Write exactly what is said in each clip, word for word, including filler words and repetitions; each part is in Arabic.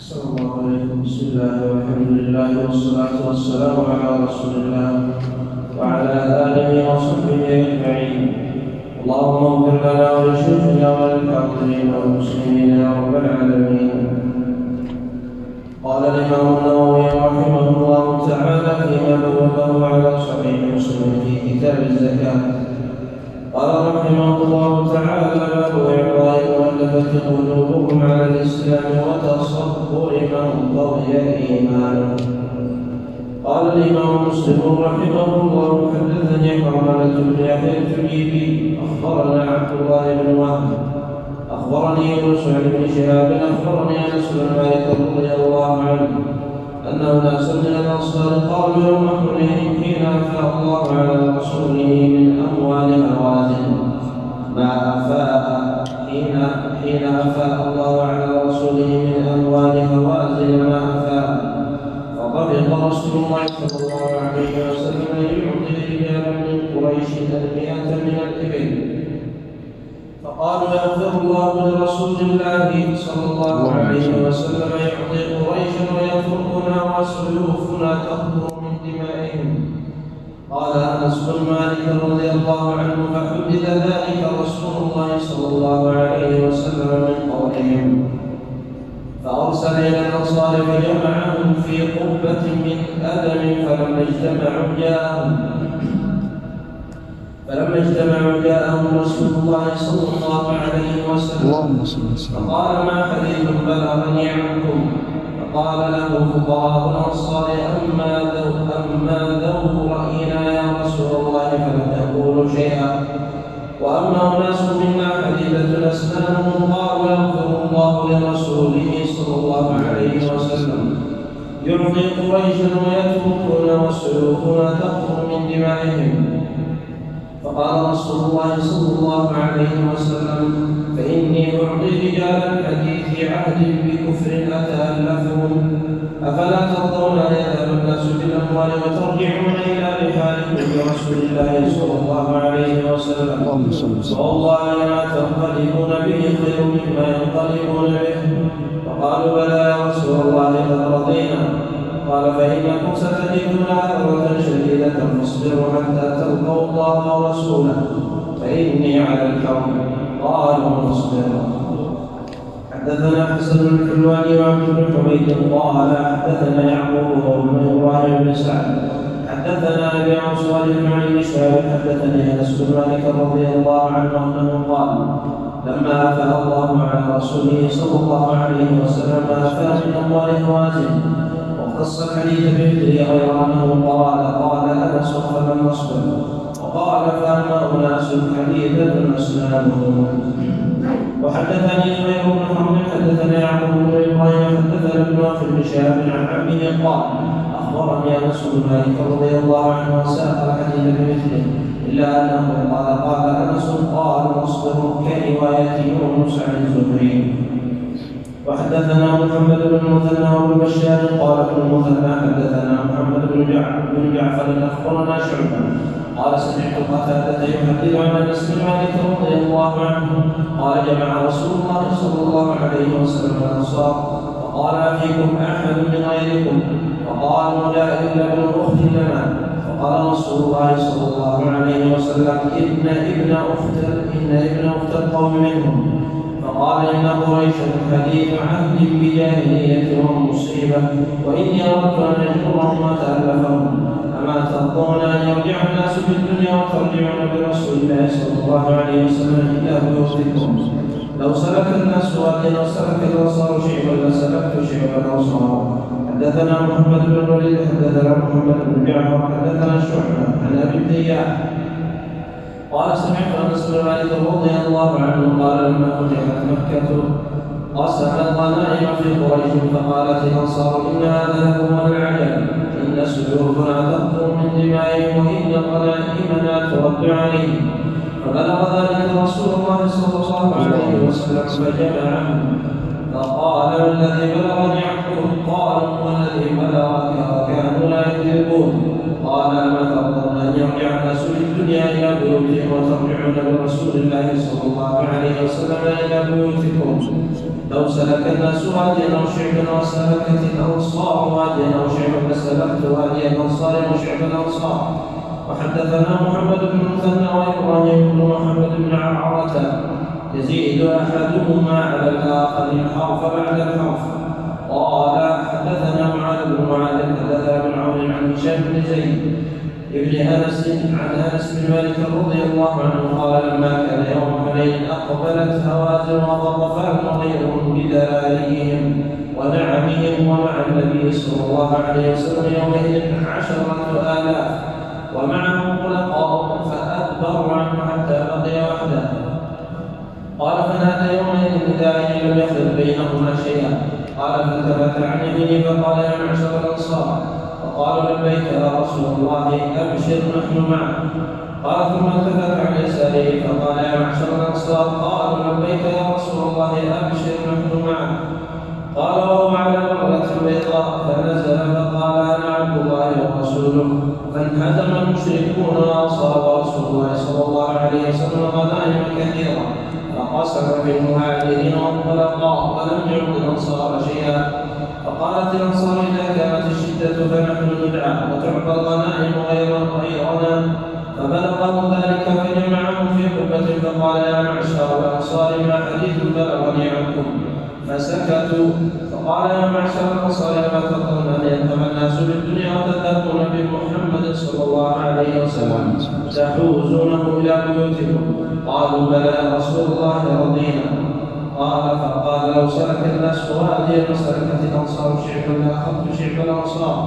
أحسن الله عليكم. بسم الله والحمد لله والصلاة والسلام على رسول الله وعلى آله وصحبه أجمعين. اللهم اغفر لنا ولشيخنا وللحاضرين والمسلمين يا رب العالمين. قال الإمام النووي رحمه الله تعالى فيما بوبه على صحيح مسلم في كتاب الزكاة، قال رحمه الله تعالى: باب إعطاء المؤلفة قلوبهم على الإسلام وتصبر من قوي إيمانه. قال الإمام مسلم رحمه الله: حدثني حرملة بن يحيى التجيبي أخبرنا عبد الله بن وهب أخبرني يونس بن شهاب أخبرني أنس بن مالك رضي الله عنه أن ناسا من الأنصار قالوا يوم حنين حين أفاء الله على رسوله من أموال هوازن ما أفاء حين حين أفاء الله على رسوله من أموال هوازن ما أفاء، فطفق رسول الله صلى الله عليه وسلم يعطي رجالا من قريش المئة من الإبل، فقالوا: يغفر الله لرسول الله صلى الله عليه وسلم يعطي قريشا ويتركنا وسيوفنا تخطر من دمائهم. قال انس بن مالك رضي الله عنه: فحدث ذلك رسول الله صلى الله عليه وسلم من قولهم، فارسل الى الانصار فجمعهم في قبه من ادم، فلما اجتمعوا جاءهم فلما اجتمعوا جاءهم رسول الله صلى الله عليه وسلم فقال: ما حديث بلغني عنكم؟ فقال له فقهاء الانصار: اما ذو اما ذو راينا يا رسول الله فلا تقولوا شيئا، واما اناس منا حديثه اسنانهم قالوا: يغفر الله لرسوله صلى الله عليه وسلم يعطي قريشا ويتركنا وسيوفنا تخطر من دمائهم. فقال رسول الله صلى الله عليه وسلم: فإني أعطي رجال الحديث عهد بكفر أتألفهم، أفلا ترضون أن يذهب الناس بالأموال وترجعون إلى رحالكم برسول الله صلى الله عليه وسلم، والله ما تنقلبون به خير مما ينقلبون به. فقالوا: بلى يا رسول الله قد رضينا. قال: فإنكم ستجدون عثرة شديدة فاصبروا حتى تلقوا الله ورسوله، فإني على الحوض. قالوا: نصبر. حدثنا حسن بن الحلواني وعبد بن حميد قال حدثنا يعقوب بن إبراهيم بن سعد حدثنا أبي عن صالح عن ابن شهاب حدثني أنس بن مالك رضي الله عنه أنه قال: لما أفاء الله على رسوله صلى الله عليه وسلم أفاء من أموال هوازن. وقص الحديث بمثله غير أنه قال: قال أنس: فلم نصبر. وقال: فأما أناس حديثة أسنانهم. وحدثني زهير بن حرب حدثنا يعقوب بن إبراهيم حدثنا ابن أخي بن شهاب عن عمه قال: أخبرني أنس بن مالك رضي الله عنه وساق الحديث بمثله، إلا أنه قال: قال أنس: قال نصبر، كرواية يونس عن الزهري. وحدثنا محمد بن المثنى وابن بشار قال ابن المثنى حدثنا محمد بن جعفر اخبرنا شعبة قال: سمعت قتادة يحدث عن انس بن مالك رضي الله عنه قال: جمع رسول الله صلى الله عليه وسلم الانصار فقال: فيكم احد من غيركم؟ فقالوا: لا الا ابن اخت لنا. فقال رسول الله صلى الله عليه وسلم: ان ابن اخت ان ابن اخت القوم منهم. فقال: إن قريشا حديث عهد بجاهلية ومصيبة، وإني أردت أن أجبرهم وتألفهم، أما ترضون أن يرجع الناس بالدنيا وترجعون برسول الله صلى الله عليه وسلم إلى بيوتكم؟ لو سلك الناس واديا وسلك الأنصار شعبا لسلكت شعب الأنصار. حدثنا محمد بن الوليد حدثنا محمد بن جعفر حدثنا شعبة عن أبي التياح قال: سمعت انس بن مالك رضي الله عنه قال: لما فتحت مكه قسم الغنائم في قريش، فقالت الانصار: ان هذا هو العجب، ان سيوفنا تخطر من دمائهم وان غنائمنا ترد عليهم. فبلغ ذلك رسول الله صلى الله عليه وسلم فجمعهم، فقال: الذي بلغني عنكم؟ قالوا: والذي بلغك، وكانوا لا يكذبون. قال: أما ترضون أن يرجع الناس بالدنيا إلى بيوتهم وترجعون برسول الله صلى الله عليه وسلم إلى بيوتكم؟ لو سلك الناس واديا أو شعبا وسلكت الأنصار واديا أو شعبا لسلكت وادي الأنصار وشعب الأنصار. وحدثنا محمد بن المثنى وإبراهيم بن محمد بن عرعرة يزيد أحدهما على الآخر الحرف بعد الحرف. قال حدثنا معاذ بن معاذ حدثنا بن عون عن هشام بن زيد ابن أنس عن أنس بن مالك رضي الله عنه قال لما كان يوم حنين أقبلت هوازن وغطفان وغيرهم بدلاليهم ونعمهم ومع النبي صلى الله عليه وسلم يومئذ عشرة آلاف ومعهم خلقاء فأدبروا عنه حتى بقي وحده. قال فنادى يومئذ نداء لم يخلق بينهما شيئا. قال فالتفت عن يمينه فقال يا معشر الأنصار فقالوا لبيك يا رسول الله أبشر نحن معك. قال ثم التفت عن يساره فقال يا معشر الأنصار قالوا لبيك يا رسول الله أبشر نحن معك. قال وهو على مرة بيضاء فنزل فقال أنا عبد الله ورسوله. فانهزم المشركون وأصاب رسول الله صلى الله عليه وسلم غنائم كثيرة فقسم في المهاجرين والخلقاء ولم يعد الأنصار شيئا. فقالت الأنصار إذا كانت الشدة فنحن ندعى وتعطى الغنائم غيرنا. فبلغهم ذلك فجمعهم في قبة فقال يا معشر الأنصار ما حديث بلغني عنكم. فسكتوا. فقال يا معشر الأنصار ما تظن أن يذهب الناس بالدنيا وتذهبون بمحمد صلى الله عليه وسلم تحوزونه إلى بيوتكم؟ قالوا بلى يا رسول الله رضينا. قال فقال لو سلك الناس واديا وسلكت الأنصار شعبا لأخذت شعب الأنصار.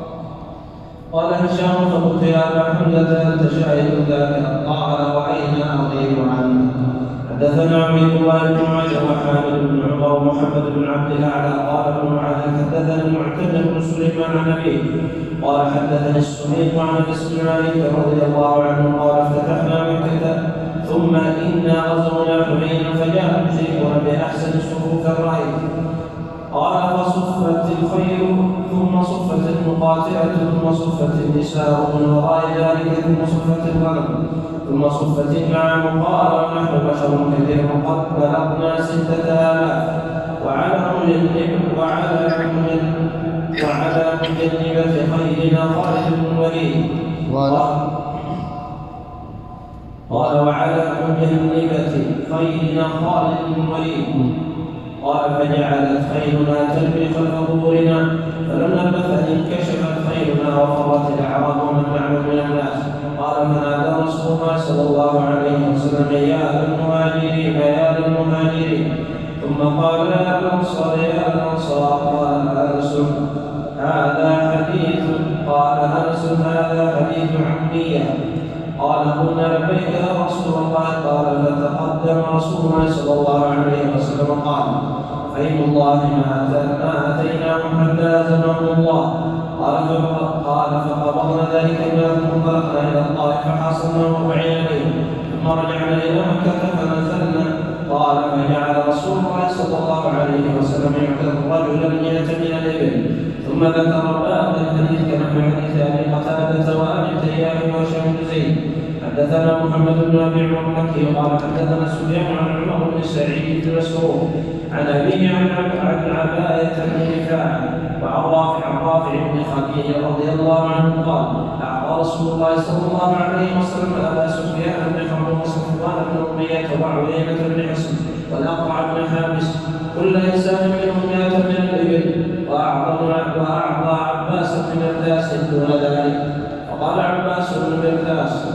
قال هشام فقلت يا أبا حمزة أنت شاهد ذاك؟ قال وأين أغيب عنه؟ حدثنا عبيد الله بن معاذ وحامد بن عمر ومحمد بن عبد الاعلى قال ابن معاذ حدثنا المعتمد بن سليمان عن ابيه قال حدثني السميط عن انس بن مالك رضي الله عنه قال افتتحنا مكه ثم انا غزونا حنينا فجاء المشركون باحسن صفوف الرايه. قال فصفت الخيل ثم صفت المقاتله ثم صفت النساء من وراء ذلك ثم صفت الغنم ثم صفت النعم. قال ونحن بشر كثير قد بلغنا ستة آلاف وعلى مجنب وعلى وعلى مجنبة خيلنا خالد بن الوليد. قال وعلى مجنبة خيلنا خالد بن الوليد. قال فجعلت خيلنا تجري خلف ظهورنا فلما نبث انكشفت خيلنا وفرت الاعراب ومن معه من الناس. قال فنادى رسول الله صلى الله عليه وسلم يا للمهاجرين يا للمهاجرين ثم قال يا الانصار يا الانصار. قال انس هذا حديث قال انس هذا حديث عمية. قال قلنا لبيك يا رسول الله. قال فتقدم رسول الله صلى الله عليه وسلم قال فإن الله ما أتيناهم حتى أزمهم الله. قال فقبضنا ذلك الناس ثم انطلقنا إلى الطائف فحاصرنا أربعين ليلة ثم رجعنا إلى مكة فنزلنا. قال فجعل رسول الله صلى الله عليه وسلم يعتذر رجلا مئة من الإبل ثم ذكر باب الحديث كنحو حديث أبي قتادة وأبي تيام وهشام بن زيد. حدثنا محمد بن ابي عمر المكي قال حدثنا سفيان عن عمر بن سعيد بن مسعود عن ابيه عن عن عباية بن رفاعة وعن رافع عن رافع بن خديجة رضي الله عنه قال اعطى رسول الله صلى الله عليه وسلم ابا سفيان بن حرب وصفوان بن امية وعيينة بن حصن والاقرع بن حابس كل انسان منهم مئة من الابل واعطى عباس بن مرداس دون ذلك. فقال عباس بن مرداس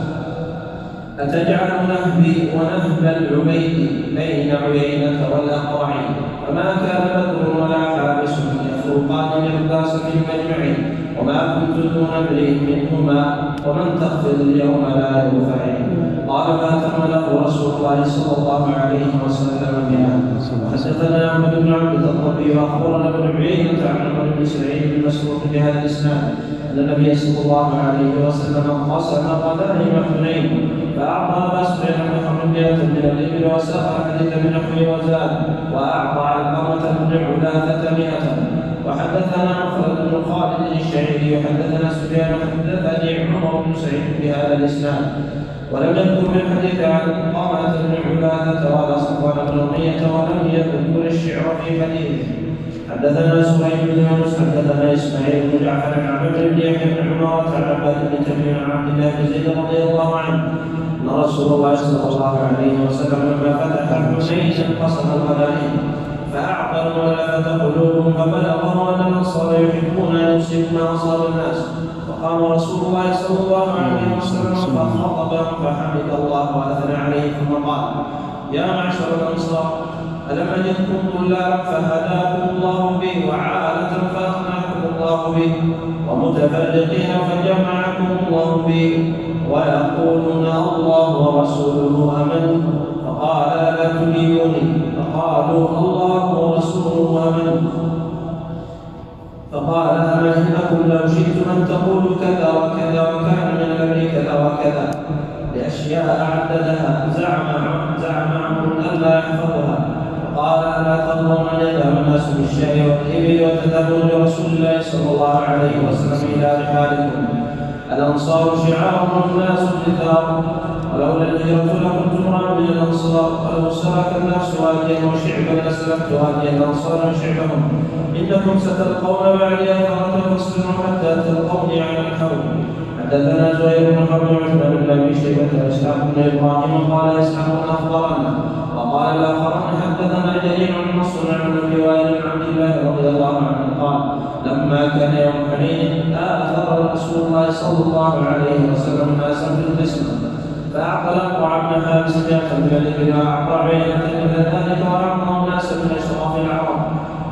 أتجعل نهبي ونهب العبيد بين عيينة والأقرع؟ فما كان بدر ولا حابس يفرقان مرداس في المجمع وما كنت دون امرئ منهما ومن تخفض اليوم لا يرفع. قال فأتم له رسول الله صلى الله عليه وسلم بها. حدثنا أحمد بن عبد الضبي وأخبرنا ابن عيينة عن عمر بن سعيد بن مسعود بهذا الإسناد أن النبي صلى الله عليه وسلم قسم غنائم حنين فأعطى أبا سفيان بن حرب مئة من الإبل وساق الحديث بنحوه وزاد وأعطى علقمة بن علاثة مئة. وحدثنا مخلد بن خالد الشعيري وحدثنا سفيان حدثني عمر بن سعيد بهذا الإسناد ولم يذكر من حديث عن قامة بن عبادة ولا صفوان بن أمية ولم يذكر الشعر في حديثه. حدثنا سليم بن يونس حدثنا إسماعيل بن جعفر عن عمرو بن يحيى بن عمارة عن عباد بن تميم عن عبد الله بن زيد رضي الله عنه أن رسول الله صلى الله عليه وسلم لما فتح حنين قسم الغنائم فأعقلوا ولفت قلوبهم فبلغهم أن الأنصار يحبون أن يصيبوا ما أصاب الناس. فقام رسول الله صلى الله عليه وسلم فخطبهم فحمد الله وأثنى عليه ثم قال: يا معشر الأنصار، ألم أجدكم ضلالا فهداكم الله به، وعالة فأغناكم الله به، ومتفرقين فجمعكم الله به، ويقولون الله ورسوله أمن. فقال: لا تجيبوني. فقالوا: الله ورسوله أمن. فقال: أما إنكم لو شئتم أن تقولوا كذا وكذا وكان من الأمر كذا وكذا لأشياء عددها زعم زعم عمرو أن لا يحفظها. قال: ألا ترضون أن يذهب الناس بالشاء والإبل وتذهبوا لرسول الله صلى الله عليه وسلم إلى رحالكم؟ الأنصار شعارهم الناس الكتاب، ولولا الهجرة لكنت امرأ من الأنصار، ولو سلك الناس واديا وشعبا لسلكت وادي الأنصار وشعبهم. إنكم ستلقون بعدي أثرة فاصبروا حتى تلقوني على الحوض. حدثنا زهير بن حرب وعثمان بن أبي شيبة وإسحاق بن إبراهيم قال إسحاق أخبرنا، وقال الآخران حدثنا جرير عن منصور عن أبي وائل عن عبد الله رضي الله عنه قال: لما كان يوم حنين آثر رسول الله صلى الله عليه وسلم ناسا في القسمة، فأعطى الأقرع بن حابس مئة من الإبل وأعطى عينة مثل ذلك وأعطاه ناسا من أشراف العرب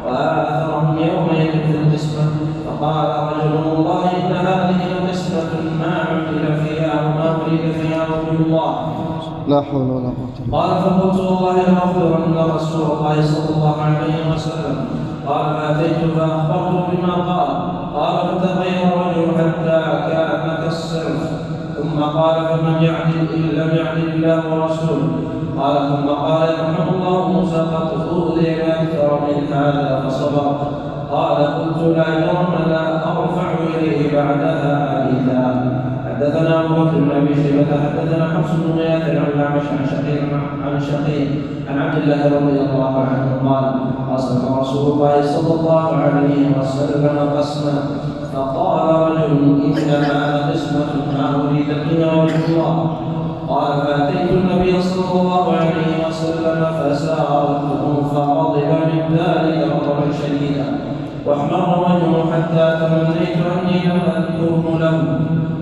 وآثرهم يومئذ في القسمة. فقال رجل: والله إن هذه القسمة ما عمل فيها وما أريد فيها وجه الله. لا حول ولا قوة. قال: فقلت: والله لأخبرن رسول الله صلى الله عليه وسلم. قال: فأتيت فأخبرته بما قال. قال: فتغير الرجل حتى كان كالصرف، ثم قال: فمن يعدل إن لم يعدل الله ورسوله؟ قال: ثم قال: يرحم الله موسى قد أوذي بأكثر من هذا فصبر. قال: قلت: لا جرم لا أرفع إليه بعدها حديثا. حدثنا أبو بكر بن أبي شيبة حدثنا حفص بن غياث عن الأعمش عن شقيق عن شقيق عن عبد الله رضي الله عنه قال: قسم رسول الله صلى الله عليه وسلم قسما، فقال رجل: إنما قسمة ما أريد بها وجه الله. قال: فأتيت النبي صلى الله عليه وسلم فسألته فغضب من ذلك غضبا شديدا واحمر وجهه حتى تمنيت أني لم أذكره له.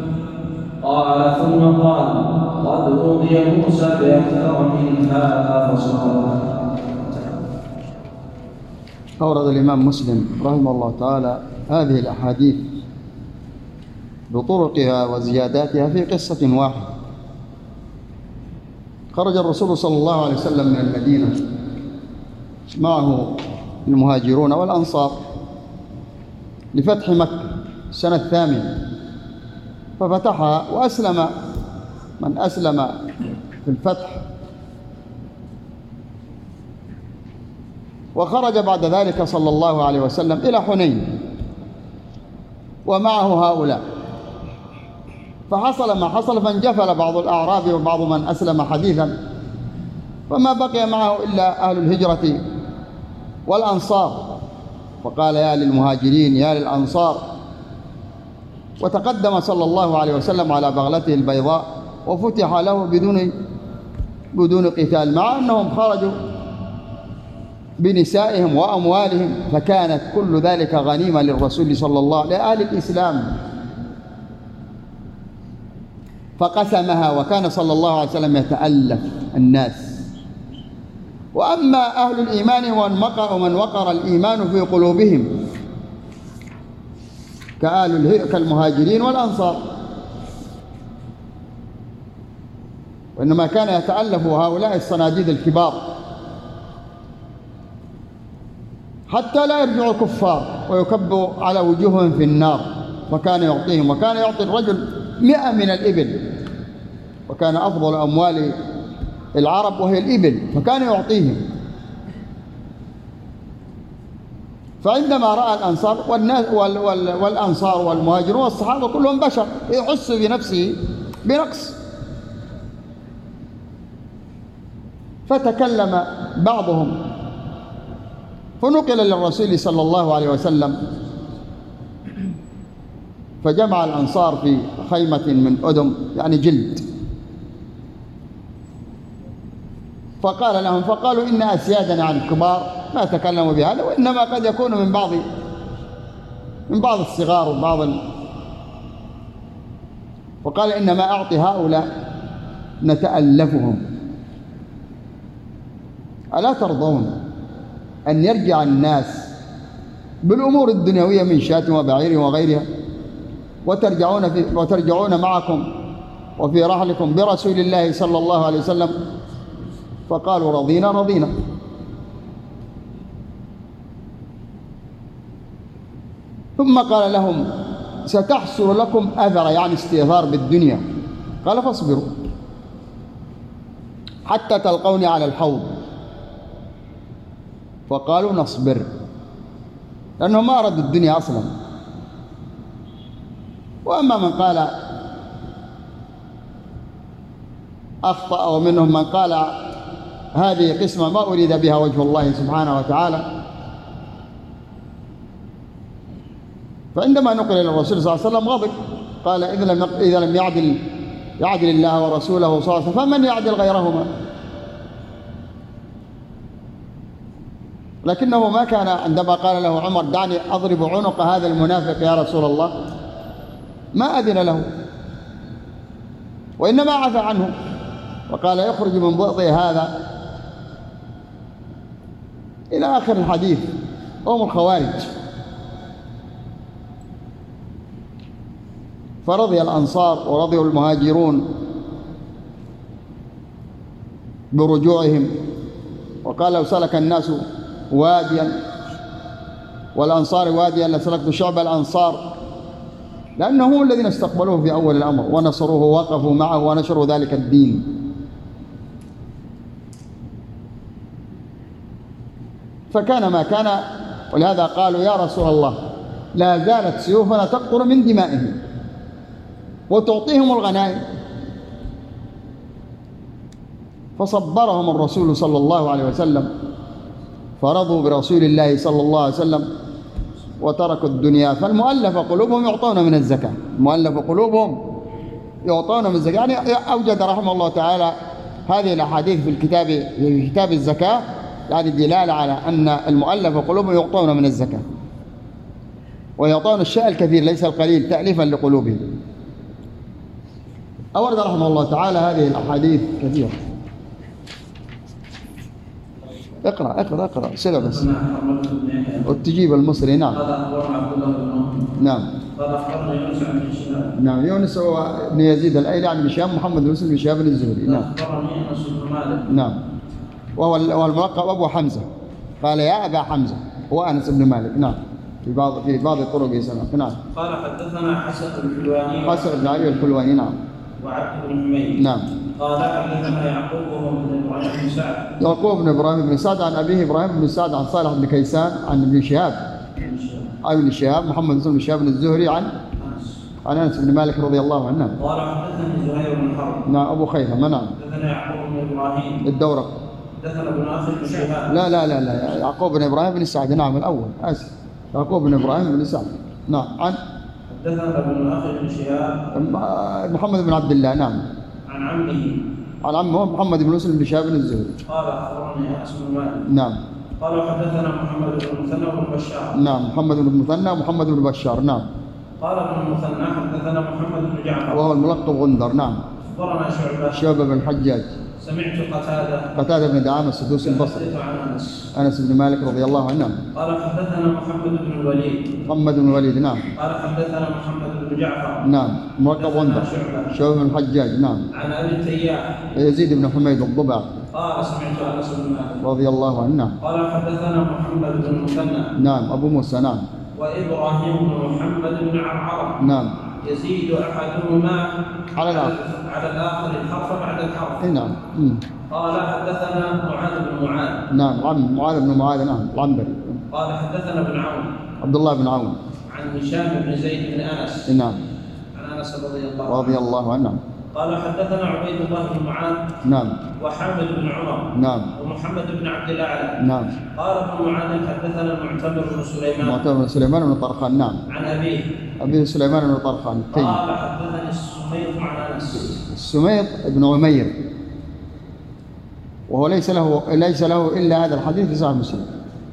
قال: ثم قال: قد أوذي موسى بأكثر من هذا فصبر. أورد الإمام مسلم رحمه الله تعالى هذه الأحاديث بطرقها وزياداتها في قصة واحدة. خرج الرسول صلى الله عليه وسلم من المدينة معه المهاجرون والأنصار لفتح مكة السنة الثامنة، ففتحها وأسلم من أسلم في الفتح، وخرج بعد ذلك صلى الله عليه وسلم إلى حنين ومعه هؤلاء، فحصل ما حصل، فانجفل بعض الأعراب وبعض من أسلم حديثا، فما بقي معه إلا أهل الهجرة والأنصار، وقال: يا للمهاجرين يا للأنصار. وتقدم صلى الله عليه وسلم على بغلته البيضاء وفتح له بدون بدون قتال، مع أنهم خرجوا بنسائهم وأموالهم، فكانت كل ذلك غنيمة للرسول صلى الله عليه وسلم لأهل الإسلام، فقسمها، وكان صلى الله عليه وسلم يتألف الناس. وأما أهل الإيمان ومن وقر الإيمان في قلوبهم كالمهاجرين والأنصار، وإنما كان يتألف هؤلاء الصناديد الكبار حتى لا يرجعوا كفار ويكبوا على وجوههم في النار، فكان يعطيهم، وكان يعطي الرجل مئة من الإبل، وكان أفضل أموال العرب وهي الإبل، فكان يعطيهم. فعندما رأى الأنصار والناس والأنصار والمهاجرون والصحابة كلهم بشر، يحس بنفسه بنقص، فتكلم بعضهم فنقل للرسول صلى الله عليه وسلم، فجمع الأنصار في خيمة من أدم يعني جلد، فقال لهم، فقالوا إن أسيادنا عن الكبار ما تكلموا بهذا، وإنما قد يكون من بعض من بعض الصغار وبعض ال... فقال إنما أعطي هؤلاء نتألفهم. ألا ترضون أن يرجع الناس بالأمور الدنيوية من شاة وبعير وغيرها، وترجعون, في وترجعون معكم وفي رحلكم برسول الله صلى الله عليه وسلم؟ فقالوا رضينا رضينا. ثم قال لهم ستحصل لكم أثر يعني استئثار بالدنيا، قال فاصبروا حتى تلقوني على الحوض. فقالوا نصبر، لأنهم ما أرادوا الدنيا أصلا. وأما من قال أخطأ، ومنهم من قال هذه قسمة ما أريد بها وجه الله سبحانه وتعالى. فعندما نقل إلى الرسول صلى الله عليه وسلم غضب، قال إذا لم إذا لم يعدل يعدل الله ورسوله صلى الله عليه وسلم فمن يعدل غيرهما؟ لكنه ما كان عندما قال له عمر دعني أضرب عنق هذا المنافق يا رسول الله، ما أذن له، وإنما عفى عنه وقال يخرج من بؤطه هذا إلى آخر الحديث. هم الخوارج. فرضي الأنصار ورضي المهاجرون برجوعهم، وقال لو سلك الناس واديا والأنصار واديا لسلكت شعب الأنصار، لأنهم هم الذين استقبلوه في أول الأمر ونصروه ووقفوا معه ونشروا ذلك الدين. فكان ما كان، ولهذا قالوا يا رسول الله لا زالت سيوفنا تقطر من دمائهم وتعطيهم الغنائم. فصبرهم الرسول صلى الله عليه وسلم، فرضوا برسول الله صلى الله عليه وسلم وتركوا الدنيا. فالمؤلف قلوبهم يعطون من الزكاة، المؤلف قلوبهم يعطون من الزكاة. يعني أوجد رحمه الله تعالى هذه الأحاديث في الكتاب في كتاب الزكاة، يعني دلالة على أن المؤلف قلوبهم يعطون من الزكاة، ويعطون الشيء الكثير ليس القليل تأليفا لقلوبهم. أورد رحمه الله تعالى هذه الأحاديث كثيرة. اقرأ اقرأ اقرأ سلة بس وتجيب المصري. نعم. قال أخبرنا عبد الله بن عمر. نعم. قال أخبرنا يونس عن ابن شهاب. نعم. يونس هو ابن يزيد الأيلي عن ابن شهاب، محمد بن مسلم بن شهاب الزهري. نعم. أخبرني أنس بن مالك. نعم. وهو الملقب أبو حمزة، قال يا أبا حمزة، هو أنس بن مالك. نعم. في بعض في بعض الطرق يسمى. نعم. قال حدثنا حسن الحلواني. حسن بن علي الحلواني. نعم. وعبد بن حميد. نعم. قال حدثنا يعقوب بن ابراهيم بن سعد. يعقوب بن ابراهيم بن سعد عن ابيه ابراهيم بن سعد عن صالح بن كيسان عن ابن شهاب عن ابن شهاب محمد بن شهاب الزهري عن انس عن انس بن مالك رضي الله عنه. قال حدثني زهير بن حرب. نعم. ابو خيثمه. نعم. حدثنا يعقوب بن ابراهيم الدورق. حدثنا ابن اخي بن شهاب. لا لا لا لا يعقوب بن ابراهيم بن سعد. نعم الأول آسف. يعقوب بن ابراهيم بن سعد. نعم. عن حدثنا ابن اخي بن شهاب محمد بن عبد الله. نعم. عن عمه عن عمه محمد بن مسلم بن شهاب الزهري. قال اخبرني انس بن مالك. نعم. قال حدثنا محمد بن المثنى وابن بشار. نعم. محمد بن المثنى ومحمد بن بشار. نعم. قال ابن المثنى حدثنا محمد بن جعفر وهو الملقب غندر. نعم. اخبرنا شعبه شعبة بن الحجاج. سمعت قتاده قتادة بن دعامة السدوسي البصري حدث عن انس. أنس بن مالك رضي الله عنه. قال حدثنا محمد بن الوليد. محمد بن الوليد. نعم. قال حدثنا محمد بن جعفر. نعم. ملقب غندر. شعبة. شعبة بن الحجاج. نعم. عن ابي التياح. يزيد بن حميد الضبع قال سمعت انس بن مالك. رضي الله عنه. نعم. قال حدثنا محمد بن المثنى. نعم. أبو موسى. نعم. وابراهيم بن محمد بن عرعرة. نعم. يزيد احدهما على الآخر على الاخر الحرف بعد الحرف. إيه نعم. مم. قال حدثنا معاذ بن معاذ. نعم. عم معاذ بن معاذ. نعم. العنبري. قال حدثنا ابن عون. عبد الله بن عون. عن هشام بن زيد بن انس. نعم. عن انس رضي الله عنه. رضي الله عنه. قال حدثنا عبيد الله بن معاذ نعم وحامد بن عمر نعم ومحمد بن عبد الاعلى. نعم. قال ابن معاذ حدثنا المعتمر بن سليمان معتمر بن سليمان بن طرخان. نعم. عن ابيه أبي سليمان بن طرخان. قال حدثني السميط عن انس. السميط بن عمير، وهو ليس له ليس له إلا هذا الحديث في صحيح مسلم.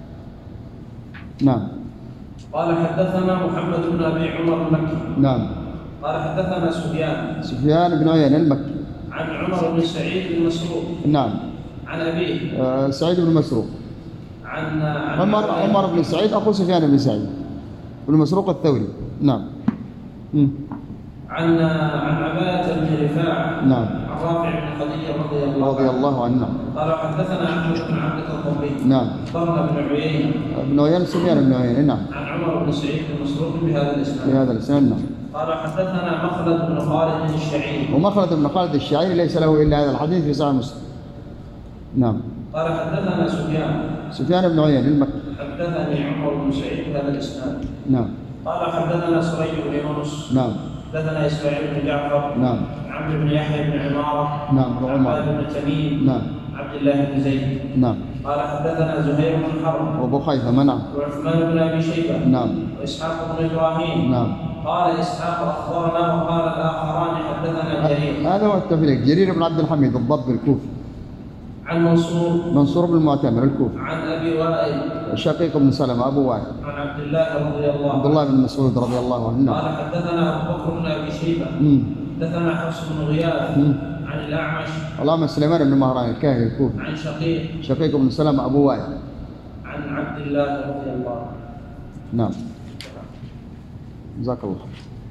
نعم. قال حدثنا محمد بن ابي عمر المكي. نعم. قال حدثنا سفيان سفيان بن عيينة المكي. عن عمر بن سعيد بن مسروق. نعم. عن ابيه آه سعيد بن مسروق. عن عن عمر عمر بن سعيد أخو سفيان بن سعيد بن مسروق الثوري. نعم. م. عن عن عبادة بن رفاعة. نعم. عن رافع بن خديجة رضي الله رضي الله عنه. قال حدثنا احمد بن عبد الضبي. نعم. اخبرنا بن عيينة ابن عيينة سفيان بن عيينة. نعم. عن عمر بن سعيد بن مسروق بهذا الاسناد. بهذا الاسناد. نعم. قال حدثنا مخلد بن خالد الشعيري. ومخلد بن خالد الشعيري ليس له إلا هذا الحديث في صحيح مسلم. نعم. قال حدثنا سفيان سفيان بن عيينة المكي. حدثني عمر بن سعيد بهذا الاسناد. نعم. قال حدثنا سريج بن يونس. نعم. حدثنا اسماعيل بن جعفر. نعم. عمرو بن يحيى بن عمارة. نعم. عباد بن تميم. نعم. عبد الله بن زيد. نعم. قال حدثنا زهير بن حرب. وابو خيثمة. نعم. وعثمان بن ابي شيبه. نعم. واسحاق بن ابراهيم. نعم. قال اسحاق اخبرنا وقال الاخران حدثنا جرير. هذا هو التفريق. جرير بن عبد الحميد الضب الكوفي. عن منصور. منصور بن المعتمر الكوفي. عن ابي وائل. شقيق بن سلمة ابو وائل. عن عبد الله رضي الله عبد الله بن مسعود رضي الله عنه. قال حدثنا ابو بكر بن ابي شيبه. امم حدثنا حفص بن غياث. عن الاعمش. اللهم سليمان بن مهران الكاهلي الكوفي. عن شقيق. شقيق بن سلمة ابو وائل. عن عبد الله رضي الله عنه. نعم. جزاك الله.